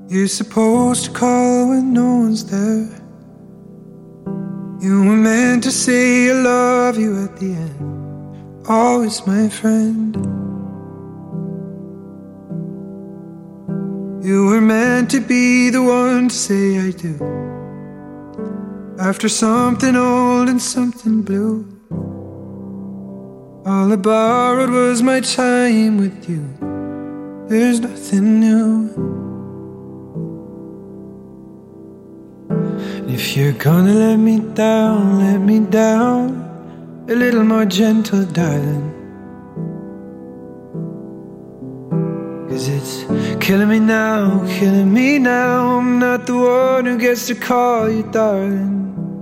You're supposed to call when no one's there. You were meant to say I love you at the end. Always my friend. You were meant to be the one to say I do. After something old and something blue, all I borrowed was my time with you. There's nothing new. If you're gonna let me down a little more gentle, darling. 'Cause it's killing me now, killing me now. I'm not the one who gets to call you darling.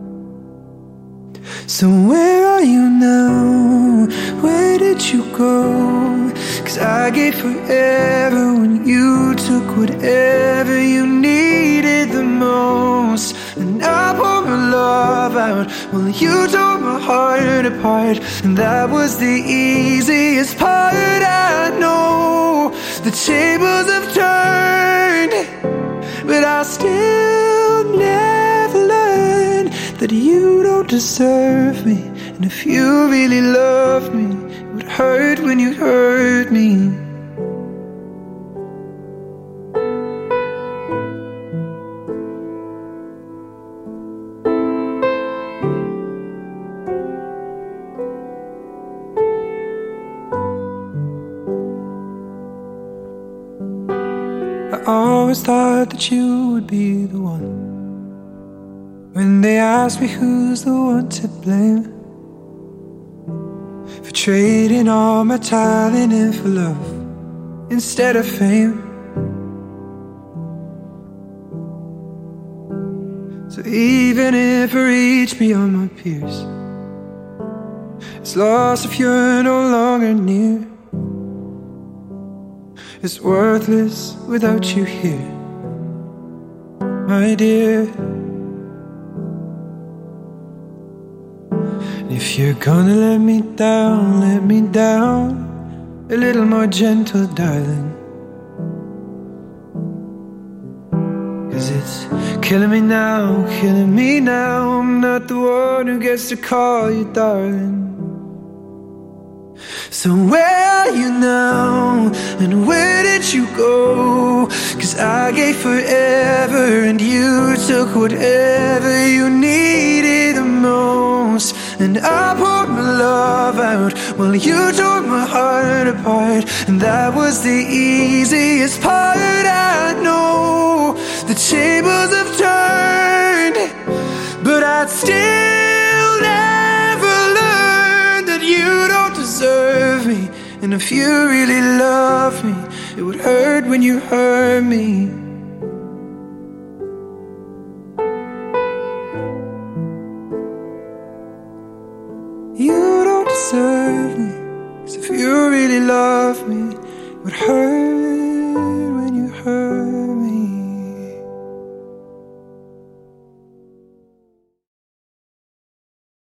So where are you now? Where did you go? 'Cause I gave forever when you took whatever you needed the most. And I poured my love out while you tore my heart apart. And that was the easiest part. I know the tables have turned, but I still never learned that you don't deserve me. And if you really love me, it would hurt when you hurt me. I always thought that you would be the one. When they ask me who's the one to blame for trading all my talent in for love instead of fame. So even if I reach beyond my peers, it's lost if you're no longer near. It's worthless without you here, my dear. If you're gonna let me down a little more gentle, darling. 'Cause it's killing me now, killing me now. I'm not the one who gets to call you darling. So where are you now? And where did you go? 'Cause I gave forever and you took whatever you needed the most. And I poured my love out while you tore my heart apart. And that was the easiest part. I know the tables have turned, but I'd still never learn that you don't deserve me. And if you really love me, it would hurt when you hurt me. You don't deserve me. 'Cause if you really love me, it would hurt